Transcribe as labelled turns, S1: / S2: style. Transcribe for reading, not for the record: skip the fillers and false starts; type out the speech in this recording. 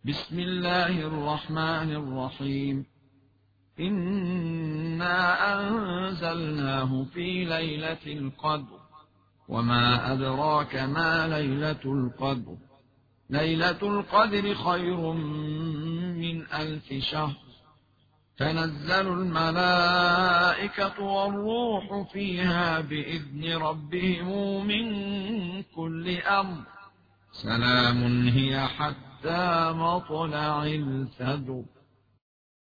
S1: بسم الله الرحمن الرحيم. إنا أنزلناه في ليلة القدر، وما أدراك ما ليلة القدر. ليلة القدر خير من 1000 شهر. تنزل الملائكة والروح فيها بإذن ربهم من كل أمر. سلام هي حتى مطلع الفجر.